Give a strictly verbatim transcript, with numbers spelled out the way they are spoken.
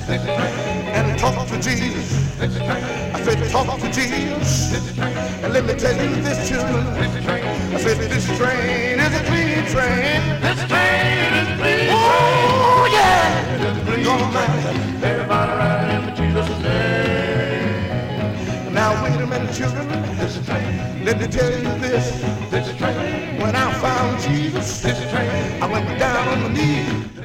and talk to Jesus. I said, talk to Jesus. And let me tell you this, children. I said, this train is a clean train. This train is clean. Oh, yeah. It's clean. Everybody riding in Jesus' name. Now, wait a minute, children. This train. Let me tell you this. This train. When I found Jesus, this train. I went down on my knees.